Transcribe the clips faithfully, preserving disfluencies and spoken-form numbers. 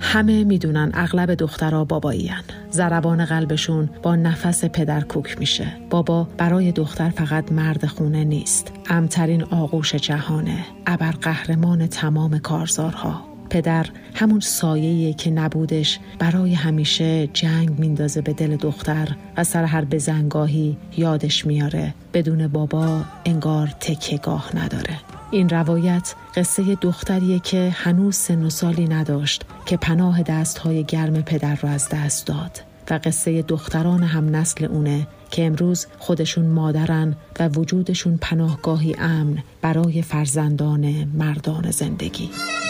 همه میدونن اغلب دخترها بابایی‌ان. ضربان قلبشون با نفس پدر کوک میشه. بابا برای دختر فقط مرد خونه نیست، امترین آغوش جهانه، ابرقهرمان تمام کارزارها. پدر همون سایه‌ایه که نبودش برای همیشه جنگ میندازه به دل دختر و سر هر بزنگاهی یادش میاره بدون بابا انگار تکیه‌گاه نداره. این روایت قصه دختریه که هنوز سن و سالی نداشت که پناه دستهای گرم پدر رو از دست داد و قصه دختران هم نسل اونه که امروز خودشون مادرن و وجودشون پناهگاهی امن برای فرزندان مردان زندگی.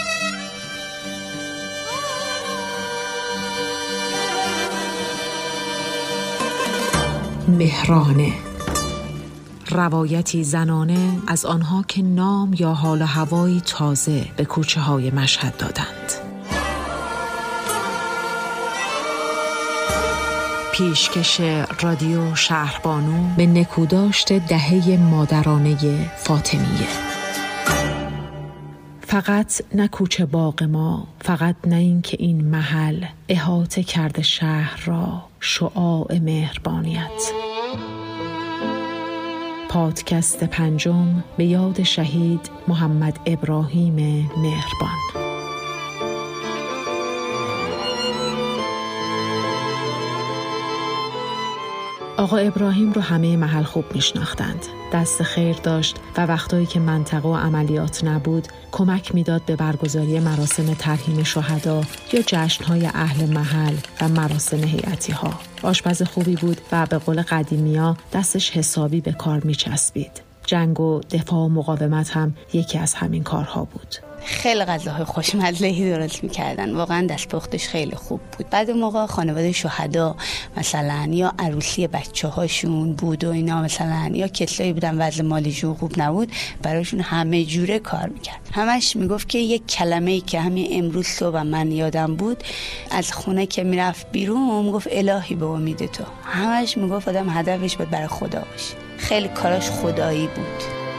مهرانه، روایتی زنانه از آنها که نام یا حال و هوایی تازه به کوچه های مشهد دادند. پیشکش رادیو شهربانو به نکوداشت دهه مادرانه فاطمیه. فقط نه کوچه باغ ما، فقط نه این که این محل احاطه کرده شهر را شعاع مهربانیت. پادکست پنجم به یاد شهید محمد ابراهیم مهربان. آقا ابراهیم رو همه محل خوب میشناختند. دست خیر داشت و وقتایی که منطقه و عملیات نبود کمک میداد به برگزاری مراسم ترحیم شهدا یا جشن‌های اهل محل و مراسم هیئتی ها. آشپز خوبی بود و به قول قدیمی‌ها دستش حسابی به کار میچسبید. جنگ و دفاع و مقاومت هم یکی از همین کارها بود. خیلی غذاهای خوشمزه‌ای درست می‌کردن، واقعا دستپختش خیلی خوب بود. بعد موقع خانواده شهدا مثلا یا عروسی بچه‌هاشون بود و اینا، مثلا یا کسایی بودن وضع مالیشون خوب نبود، براشون همه جوره کار می‌کرد. همش میگفت که یک کلمه‌ای که همین امروز صبح من یادم بود، از خونه که میرفت بیرون میگفت الهی به امید تو. همش میگفت آدم هدفش باید برای خدا باشه. خیلی کاراش خدایی بود.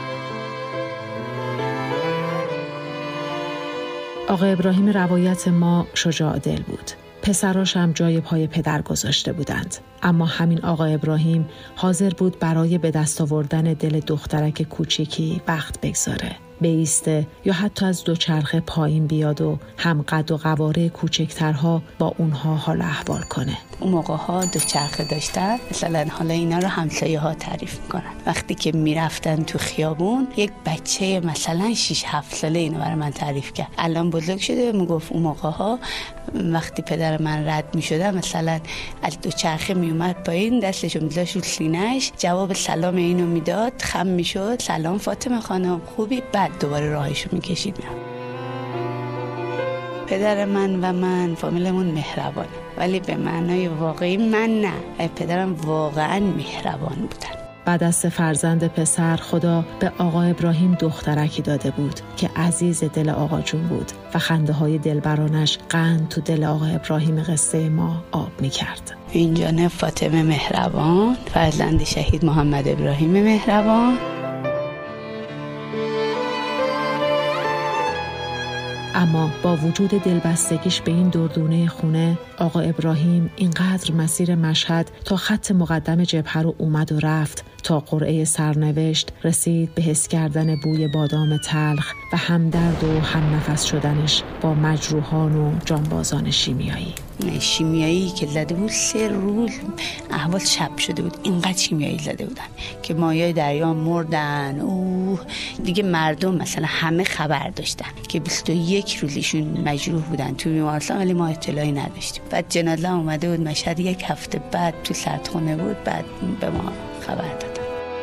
آقا ابراهیم روایت ما شجاع دل بود. پسراش هم جای پای پدر گذاشته بودند. اما همین آقا ابراهیم حاضر بود برای به دست آوردن دل دخترک کوچیکی وقت بگذاره. بیسته یا حتی از دوچرخه پایین بیاد و هم قد و قواره کوچکترها با اونها حال احوال کنه. اون موقع ها دوچرخه داشتن، مثلا حالا اینا رو همسایه ها تعریف میکنن. وقتی که میرفتن تو خیابون یک بچه مثلا شش هفت ساله اینو برای من تعریف کرد. الان بزرگ شده میگفت اون موقع ها وقتی پدر من رد میشده مثلا از دوچرخه میومد پایین، دستشو میذاشت رو سینه‌اش، جواب سلام اینو میداد، خم میشد، سلام فاطمه خانم خوبی، بعد دوباره راهشو میکشید. پدر من و من فامیلمون مهربانه، ولی به معنای واقعی من نه. پدرم واقعا مهربان بودن. بعد از سه فرزند پسر خدا به آقا ابراهیم دخترکی داده بود که عزیز دل آقا جون بود و خنده های دلبرانش قند تو دل آقا ابراهیم قصه ما آب می کرد. این جانب فاطمه مهربان، فرزند شهید محمد ابراهیم مهربان. اما با وجود دلبستگیش به این دردونه خونه، آقا ابراهیم اینقدر مسیر مشهد تا خط مقدم جبهه رو اومد و رفت تا قرعه سرنوشت رسید به حس کردن بوی بادام تلخ و همدرد و هم نفس شدنش با مجروحان و جانبازان شیمیایی. شیمیایی که زده بود سه روز احوال شب شده بود، اینقدر شیمیایی زده بودن که مایای دریا مردن. اوه دیگه مردم مثلا همه خبر داشتن که بیست و یک روزشون مجروح بودن تو بیمارستان، ولی ما اطلاعی نداشتیم. بعد جنازه اومده بود مشهد، یک هفته بعد تو سردخونه بود، بعد به ما خبر دادن.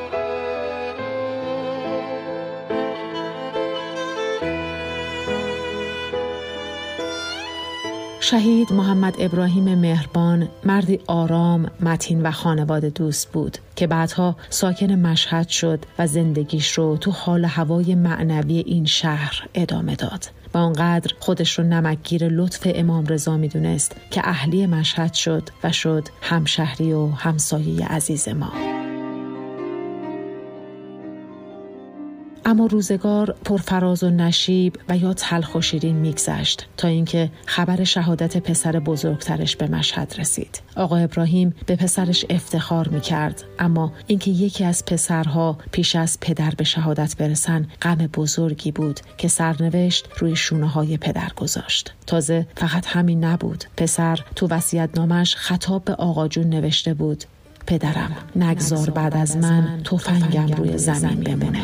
شهید محمد ابراهیم مهربان مردی آرام، متین و خانواده دوست بود که بعدها ساکن مشهد شد و زندگیش رو تو حال هوای معنوی این شهر ادامه داد. و آنقدر خودش رو نمکگیر لطف امام رضا می دونست که اهلی مشهد شد و شد همشهری و همسایه عزیز ما. اما روزگار پرفراز و نشیب و یا تلخ و شیرین میگذشت تا اینکه خبر شهادت پسر بزرگترش به مشهد رسید. آقا ابراهیم به پسرش افتخار میکرد، اما اینکه یکی از پسرها پیش از پدر به شهادت برسن غم بزرگی بود که سرنوشت روی شونه‌های پدر گذاشت. تازه فقط همین نبود، پسر تو وصیت‌نامه‌اش خطاب به آقا جون نوشته بود: پدرم نگذار بعد از من تفنگم روی زمین بمونه.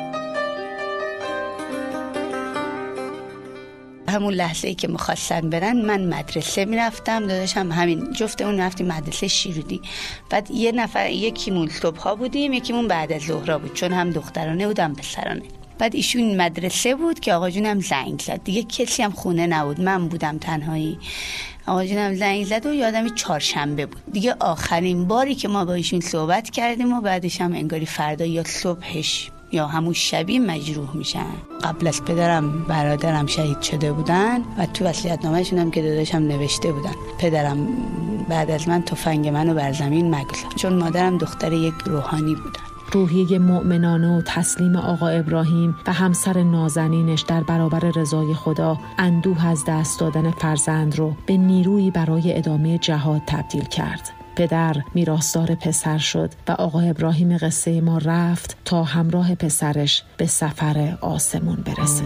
همون لحظه‌ای که می‌خواستن برن من مدرسه میرفتم، داداشم همین جفتمون رفتیم مدرسه شیرودی. بعد یه نفر یکیمون صبحا بودیم یکیمون بعد از ظهرا بود، چون هم دخترانه بودم پسرانه. بعد ایشون مدرسه بود که آقا جونم زنگ زد، دیگه کسی هم خونه نبود، من بودم تنهایی. آقا جونم زنگ زد و یادم چهارشنبه بود دیگه آخرین باری که ما با ایشون صحبت کردیم و بعدش هم انگاری فردا یا صبحش یا همون شبی مجروح میشن. قبل از پدرم برادرم شهید شده بودن و تو وصیت‌نامه‌شون هم که داداشم نوشته بودن پدرم بعد از من تفنگ منو بر زمین مگذار، چون مادرم دختر یک روحانی بودن. روحیه مؤمنانه و تسلیم آقا ابراهیم و همسر نازنینش در برابر رضای خدا اندوه از دست دادن فرزند رو به نیرویی برای ادامه جهاد تبدیل کرد. پدر میراثدار پسر شد و آقا ابراهیم قصه ما رفت تا همراه پسرش به سفر آسمون برسه.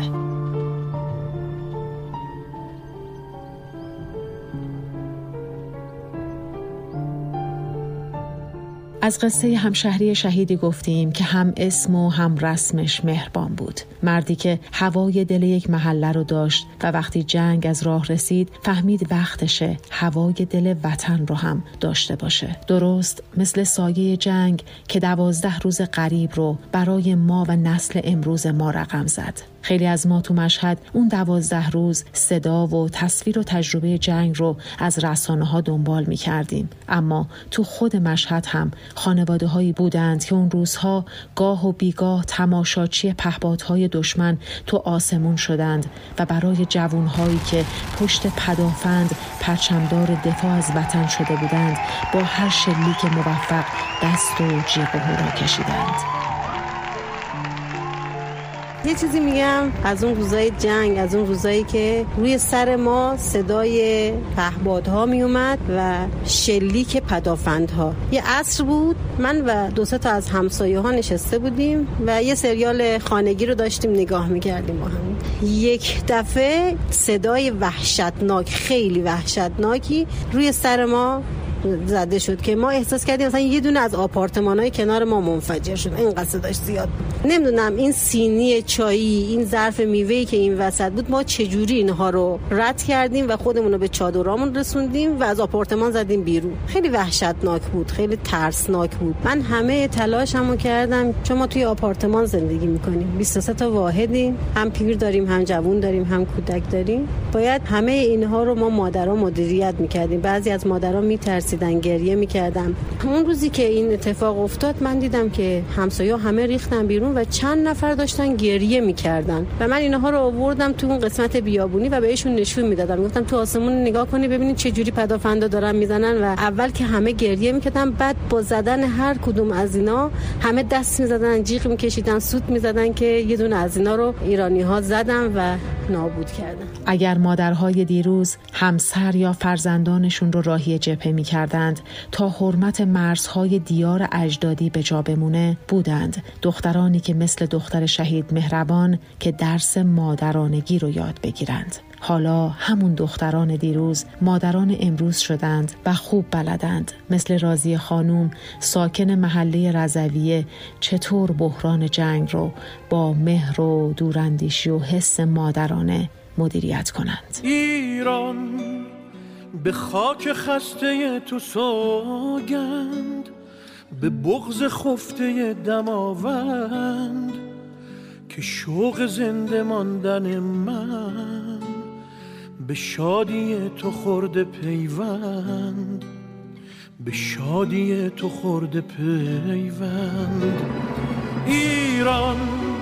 از قصه همشهری شهیدی گفتیم که هم اسم و هم رسمش مهربان بود. مردی که هوای دل یک محله رو داشت و وقتی جنگ از راه رسید فهمید وقتشه هوای دل وطن رو هم داشته باشه. درست مثل سایه جنگ که دوازده روز قریب رو برای ما و نسل امروز ما رقم زد. خیلی از ما تو مشهد اون دوازده روز صدا و تصویر و تجربه جنگ رو از رسانه ها دنبال می کردیم. اما تو خود مشهد هم خانواده هایی بودند که اون روزها گاه و بیگاه تماشاچی پهپادهای دشمن تو آسمون شدند و برای جوان هایی که پشت پدافند پرچمدار دفاع از وطن شده بودند با هر شلیک موفق دست و جیغ و هورا کشیدند. یه چیزی میگم از اون روزای جنگ، از اون روزایی که روی سر ما صدای پهپادها میومد و شلیک پدافندها. یه عصر بود، من و دو سه تا از همسایه ها نشسته بودیم و یه سریال خانگی رو داشتیم نگاه میکردیم با هم. یک دفعه صدای وحشتناک، خیلی وحشتناکی روی سر ما زده شد که ما احساس کردیم مثلا یه دونه از آپارتمان‌های کنار ما منفجر شد. اینقدر صداش زیاد بود. نمیدونم این سینی چایی، این ظرف میوه‌ای که این وسط بود، ما چجوری اینها رو رد کردیم و خودمون رو به چادرامون رسوندیم و از آپارتمان زدیم بیرون. خیلی وحشتناک بود، خیلی ترسناک بود. من همه تلاشمو کردم، چون ما توی آپارتمان زندگی می‌کنیم. بیست و سه تا واحدیم، هم پیر داریم، هم جوون داریم، هم کودک داریم. باید همه اینها رو ما مادرها مدیریت می‌کردیم. بعضی از مادرها می‌ترسیدن، گریه می‌کردن. اون روزی که این اتفاق افتاد من دیدم که همسایه‌ها همه ریختن بیرون و چند نفر داشتن گریه می‌کردن و من اینها رو آوردم تو اون قسمت بیابونی و بهشون نشون میدادم. گفتم تو آسمون نگاه کنی ببینید چه جوری پدافندا دارن میزنن و اول که همه گریه می‌کردن، بعد با زدن هر کدوم از اینا همه دست می‌زدن، جیغ می‌کشیدن، سوت می‌زدن که یه دونه از اینا رو ایرانی‌ها زدن و نابود کردن. اگر مادرهای دیروز همسر یا فرزندانشون رو راهی جبهه می‌کردند تا حرمت مرزهای دیار اجدادی به جا بمونه، بودند دخترانی که مثل دختر شهید مهربان که درس مادرانگی رو یاد بگیرند. حالا همون دختران دیروز مادران امروز شدند و خوب بلدند مثل راضیه خانوم ساکن محله رضویه چطور بحران جنگ رو با مهر و دوراندیشی و حس مادرانه مدیریت کنند. ایران به خاک خسته تو سوگند، به بغض خفته دماوند، که شوق زنده ماندن من به شادی تو خورده پیوند، به شادی تو خورده پیوند. ایران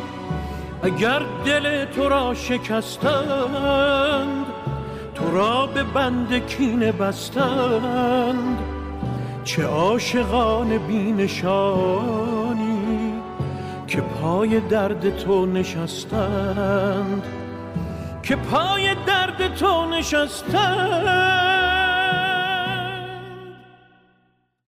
اگر دل تو را شکستند، تو را به بند کینه بستند، چه عاشقان بی نشانی که پای درد تو نشستند، که پای درد تو نشستند.